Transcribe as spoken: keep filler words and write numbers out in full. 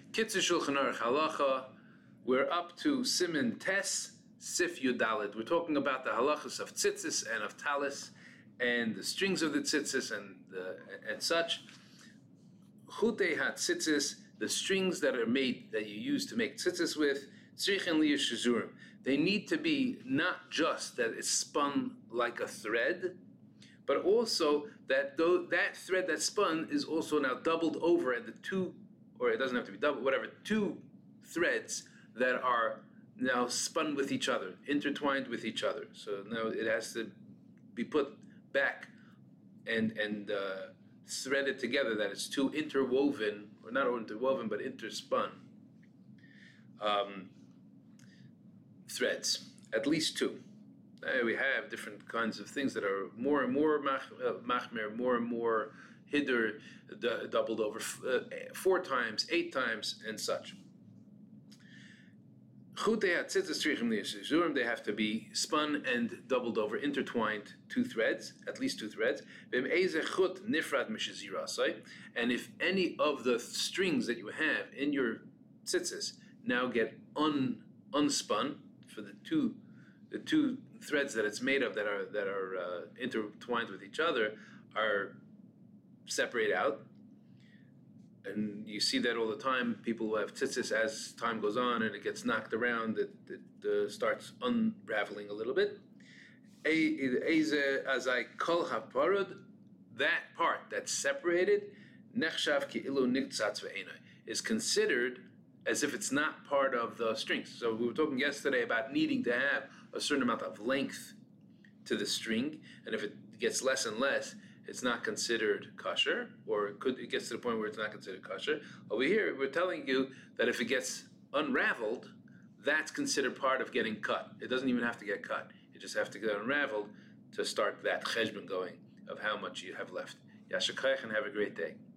Kitzur Shulchan Aruch Halacha. We're up to Siman Tes Sif Yudalid. We're talking about the halachas of tzitzis and of talis, and the strings of the tzitzis and uh, and such. Chutei ha-tzitzis, the strings that are made that you use to make tzitzis with. Tzrichen liyishuzurim. They need to be not just that it's spun like a thread, but also that though that thread that's spun is also now doubled over, and the two, or it doesn't have to be double, whatever, two threads that are now spun with each other, intertwined with each other. So now it has to be put back and and uh, threaded together, that it's two interwoven, or not interwoven, but interspun um, threads, at least two. Uh, we have different kinds of things that are more and more mach, uh, machmer, more and more hiddur, d- doubled over f- uh, four times, eight times, and such. They have to be spun and doubled over, intertwined, two threads, at least two threads. And if any of the strings that you have in your tzitzis now get un, unspun for the two the two threads that it's made of that are that are uh, intertwined with each other are separated out. And you see that all the time. People who have tzitzis, as time goes on and it gets knocked around, it, it uh, starts unraveling a little bit. As I kol haparud, that part that's separated, nechshav ki'ilu niktzatz ve'enai, is considered as if it's not part of the strings. So we were talking yesterday about needing to have a certain amount of length to the string, and if it gets less and less, it's not considered kosher, or it could it gets to the point where it's not considered kosher. Over here, we're telling you that if it gets unraveled, that's considered part of getting cut. It doesn't even have to get cut. You just have to get unraveled to start that cheshbon going of how much you have left. Yashakayach, and have a great day.